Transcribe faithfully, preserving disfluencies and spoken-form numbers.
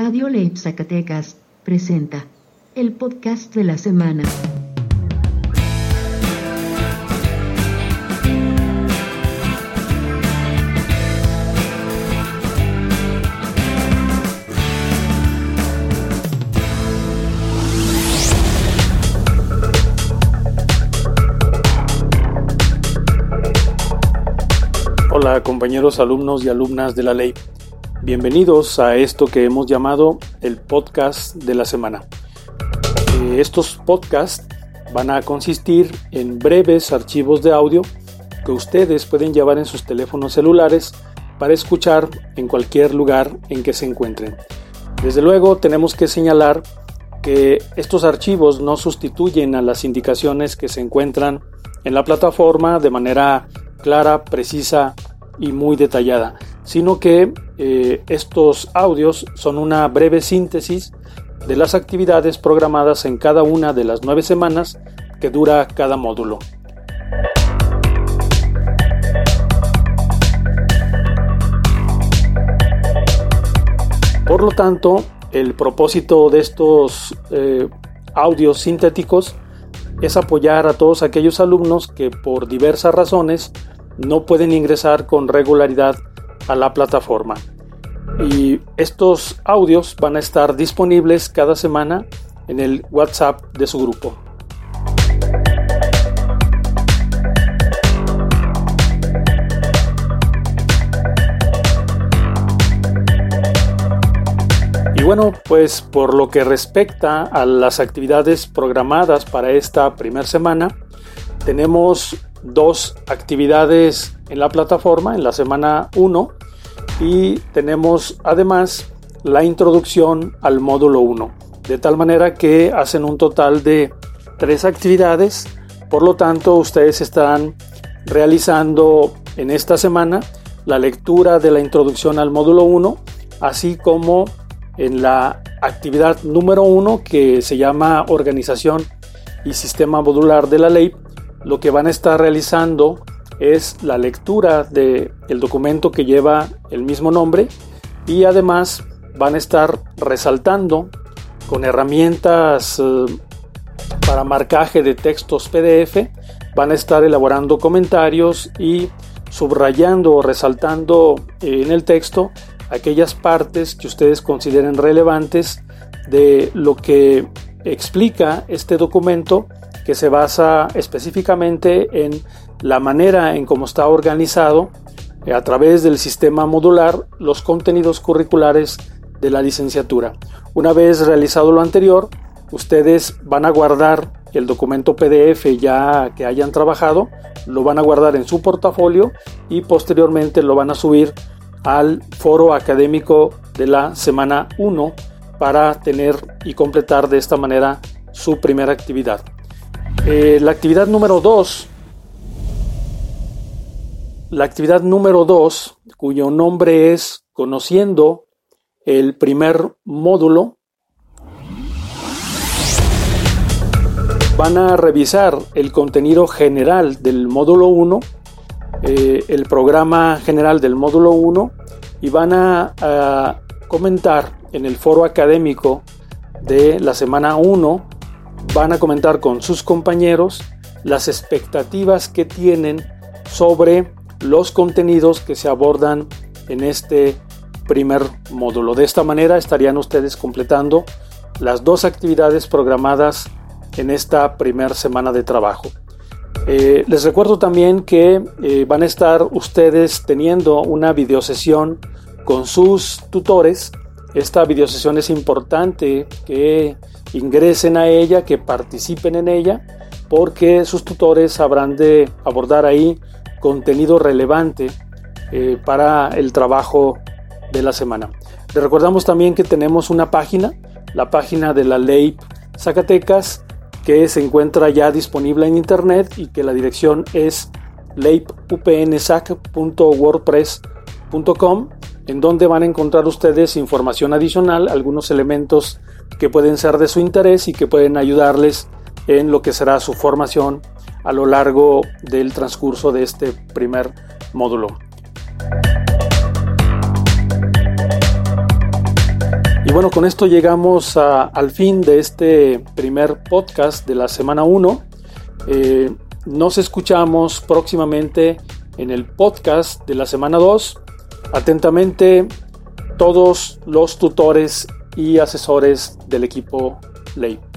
Radio Leip Zacatecas presenta el podcast de la semana. Hola compañeros, alumnos y alumnas de la Leip. Bienvenidos a esto que hemos llamado el podcast de la semana. Eh, estos podcasts van a consistir en breves archivos de audio que ustedes pueden llevar en sus teléfonos celulares para escuchar en cualquier lugar en que se encuentren. Desde luego tenemos que señalar que estos archivos no sustituyen a las indicaciones que se encuentran en la plataforma de manera clara, precisa y muy detallada, sino que eh, estos audios son una breve síntesis de las actividades programadas en cada una de las nueve semanas que dura cada módulo. Por lo tanto, el propósito de estos eh, audios sintéticos es apoyar a todos aquellos alumnos que por diversas razones no pueden ingresar con regularidad a la plataforma. Y estos audios van a estar disponibles cada semana en el WhatsApp de su grupo. Y bueno, pues por lo que respecta a las actividades programadas para esta primera semana, tenemos dos actividades en la plataforma en la semana uno y tenemos además la introducción al módulo uno, de tal manera que hacen un total de tres actividades. Por lo tanto, ustedes estarán realizando en esta semana la lectura de la introducción al módulo uno, así como en la actividad número uno, que se llama Organización y Sistema Modular de la Leip. Lo que van a estar realizando es la lectura del documento que lleva el mismo nombre y además van a estar resaltando con herramientas eh, para marcaje de textos P D F, van a estar elaborando comentarios y subrayando o resaltando eh, en el texto aquellas partes que ustedes consideren relevantes de lo que explica este documento, que se basa específicamente en la manera en cómo está organizado eh, a través del sistema modular los contenidos curriculares de la licenciatura. Una vez realizado lo anterior, ustedes van a guardar el documento P D F ya que hayan trabajado, lo van a guardar en su portafolio y posteriormente lo van a subir al foro académico de la semana uno para tener y completar de esta manera su primera actividad. Eh, la actividad número dos, la actividad número dos, cuyo nombre es Conociendo el primer módulo, van a revisar el contenido general del módulo uno, eh, el programa general del módulo uno, y van a, a comentar en el foro académico de la semana uno, van a comentar con sus compañeros las expectativas que tienen sobre los contenidos que se abordan en este primer módulo. De esta manera estarían ustedes completando las dos actividades programadas en esta primera semana de trabajo. Eh, les recuerdo también que eh, van a estar ustedes teniendo una videosesión con sus tutores. Esta videosesión es importante que ingresen a ella, que participen en ella, porque sus tutores habrán de abordar ahí contenido relevante eh, para el trabajo de la semana. Les recordamos también que tenemos una página, la página de la Leip Zacatecas, que se encuentra ya disponible en internet y que la dirección es leip u p n sac punto wordpress punto com, en donde van a encontrar ustedes información adicional, algunos elementos que pueden ser de su interés y que pueden ayudarles en lo que será su formación a lo largo del transcurso de este primer módulo. Y bueno, con esto llegamos a, al fin de este primer podcast de la semana uno. Eh, nos escuchamos próximamente en el podcast de la semana dos. Atentamente, todos los tutores y asesores del equipo Ley.